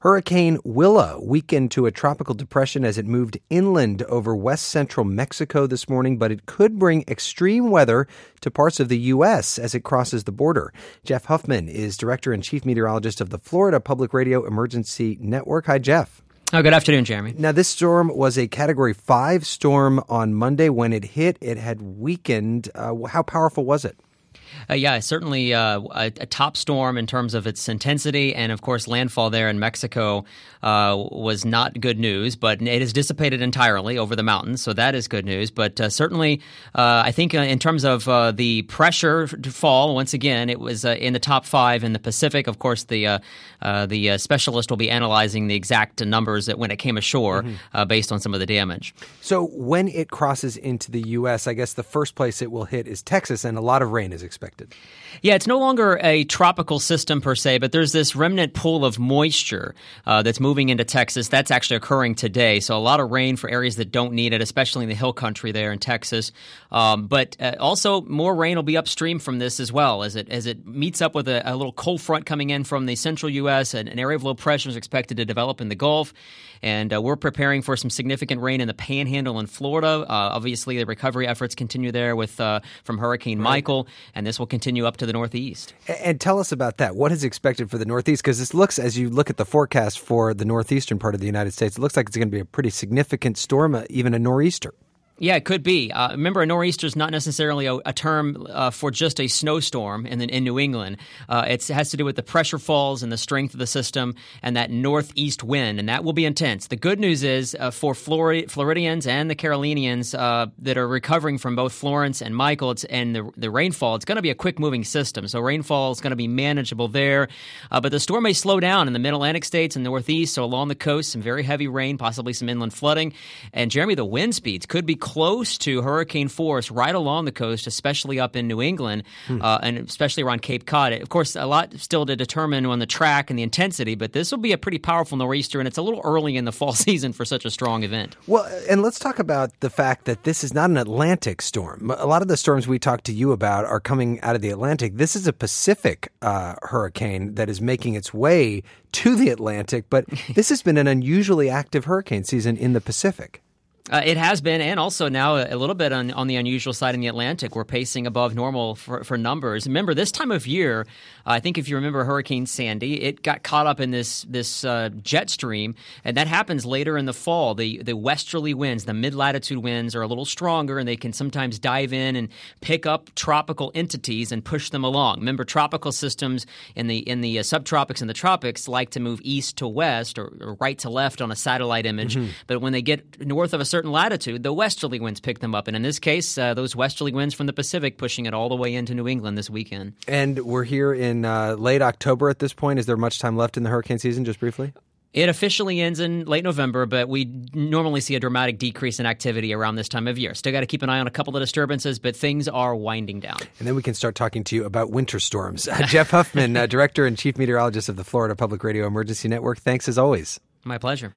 Hurricane Willa weakened to a tropical depression as it moved inland over west central Mexico this morning, but it could bring extreme weather to parts of the U.S. as it crosses the border. Jeff Huffman is director and chief meteorologist of the Florida Public Radio Emergency Network. Hi, Jeff. Oh, good afternoon, Jeremy. Now, this storm was a Category 5 storm on Monday. When it hit, it had weakened. How powerful was it? Certainly a top storm in terms of its intensity, and of course landfall there in Mexico was not good news, but it has dissipated entirely over the mountains, so that is good news. But certainly I think in terms of the pressure to fall, once again, it was in the top 5 in the Pacific. Of course, the specialist will be analyzing the exact numbers that when it came ashore based on some of the damage. So when it crosses into the U.S., I guess the first place it will hit is Texas, and a lot of rain is expected. Yeah, it's no longer a tropical system per se, but there's this remnant pool of moisture that's moving into Texas. That's actually occurring today. So a lot of rain for areas that don't need it, especially in the hill country there in Texas. But also more rain will be upstream from this as well as it meets up with a little cold front coming in from the central U.S. and an area of low pressure is expected to develop in the Gulf. And we're preparing for some significant rain in the Panhandle in Florida. Obviously, the recovery efforts continue there from Hurricane Michael, and this will continue up to the northeast. And tell us about that. What is expected for the northeast? Because this looks, as you look at the forecast for the northeastern part of the United States, it looks like it's going to be a pretty significant storm, even a nor'easter. Yeah, it could be. Remember, a nor'easter is not necessarily a term for just a snowstorm in New England. It has to do with the pressure falls and the strength of the system and that northeast wind, and that will be intense. The good news is for Floridians and the Carolinians that are recovering from both Florence and Michael and the rainfall, it's going to be a quick-moving system, so rainfall is going to be manageable there. But the storm may slow down in the mid-Atlantic states and northeast, so along the coast, some very heavy rain, possibly some inland flooding. And, Jeremy, the wind speeds could be close to hurricane force right along the coast, especially up in New England, and especially around Cape Cod. Of course, a lot still to determine on the track and the intensity, but this will be a pretty powerful nor'easter, and it's a little early in the fall season for such a strong event. Well, and let's talk about the fact that this is not an Atlantic storm. A lot of the storms we talked to you about are coming out of the Atlantic. This is a Pacific hurricane that is making its way to the Atlantic, but this has been an unusually active hurricane season in the Pacific. It has been, and also now a little bit on the unusual side in the Atlantic. We're pacing above normal for numbers. Remember, this time of year, I think if you remember Hurricane Sandy, it got caught up in this jet stream, and that happens later in the fall. The westerly winds, the mid-latitude winds are a little stronger, and they can sometimes dive in and pick up tropical entities and push them along. Remember, tropical systems in the subtropics and the tropics like to move east to west or right to left on a satellite image, but when they get north of a certain latitude, the westerly winds pick them up. And in this case, those westerly winds from the Pacific pushing it all the way into New England this weekend. And we're here in late October at this point. Is there much time left in the hurricane season, just briefly? It officially ends in late November, but we normally see a dramatic decrease in activity around this time of year. Still got to keep an eye on a couple of disturbances, but things are winding down. And then we can start talking to you about winter storms. Jeff Huffman, director and chief meteorologist of the Florida Public Radio Emergency Network. Thanks as always. My pleasure.